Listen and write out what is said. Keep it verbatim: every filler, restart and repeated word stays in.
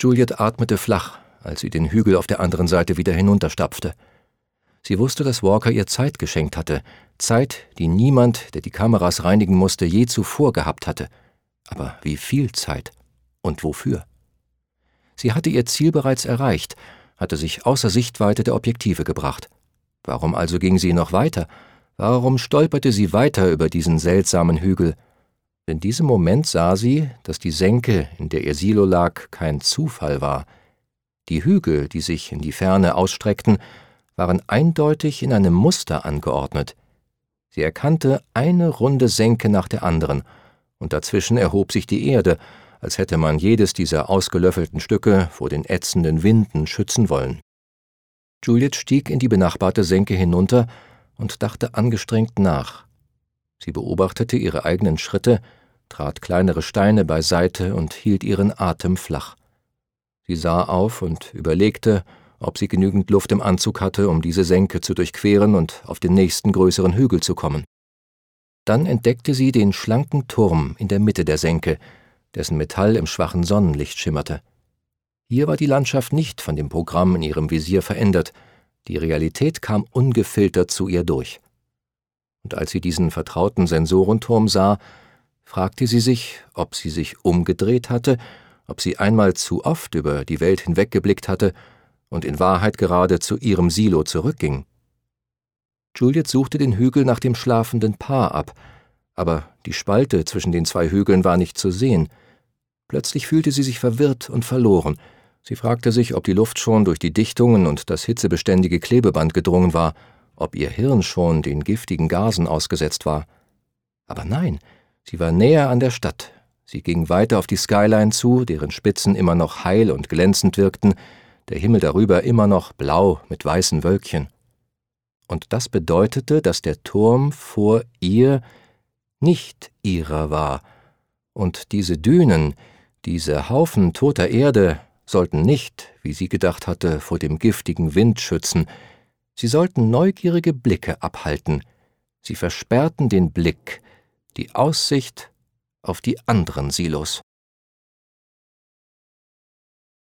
Juliet atmete flach, als sie den Hügel auf der anderen Seite wieder hinunterstapfte. Sie wusste, dass Walker ihr Zeit geschenkt hatte, Zeit, die niemand, der die Kameras reinigen musste, je zuvor gehabt hatte. Aber wie viel Zeit? Und wofür? Sie hatte ihr Ziel bereits erreicht, hatte sich außer Sichtweite der Objektive gebracht. Warum also ging sie noch weiter? Warum stolperte sie weiter über diesen seltsamen Hügel? In diesem Moment sah sie, dass die Senke, in der ihr Silo lag, kein Zufall war. Die Hügel, die sich in die Ferne ausstreckten, waren eindeutig in einem Muster angeordnet. Sie erkannte eine runde Senke nach der anderen, und dazwischen erhob sich die Erde, als hätte man jedes dieser ausgelöffelten Stücke vor den ätzenden Winden schützen wollen. Juliet stieg in die benachbarte Senke hinunter und dachte angestrengt nach. Sie beobachtete ihre eigenen Schritte, trat kleinere Steine beiseite und hielt ihren Atem flach. Sie sah auf und überlegte, ob sie genügend Luft im Anzug hatte, um diese Senke zu durchqueren und auf den nächsten größeren Hügel zu kommen. Dann entdeckte sie den schlanken Turm in der Mitte der Senke, dessen Metall im schwachen Sonnenlicht schimmerte. Hier war die Landschaft nicht von dem Programm in ihrem Visier verändert, die Realität kam ungefiltert zu ihr durch. Und als sie diesen vertrauten Sensorenturm sah, fragte sie sich, ob sie sich umgedreht hatte, ob sie einmal zu oft über die Welt hinweggeblickt hatte und in Wahrheit gerade zu ihrem Silo zurückging. Juliet suchte den Hügel nach dem schlafenden Paar ab, aber die Spalte zwischen den zwei Hügeln war nicht zu sehen. Plötzlich fühlte sie sich verwirrt und verloren. Sie fragte sich, ob die Luft schon durch die Dichtungen und das hitzebeständige Klebeband gedrungen war, ob ihr Hirn schon den giftigen Gasen ausgesetzt war. Aber nein, sie war näher an der Stadt. Sie ging weiter auf die Skyline zu, deren Spitzen immer noch heil und glänzend wirkten, der Himmel darüber immer noch blau mit weißen Wölkchen. Und das bedeutete, dass der Turm vor ihr nicht ihrer war, und diese Dünen, diese Haufen toter Erde, sollten nicht, wie sie gedacht hatte, vor dem giftigen Wind schützen. Sie sollten neugierige Blicke abhalten. Sie versperrten den Blick, die Aussicht auf die anderen Silos.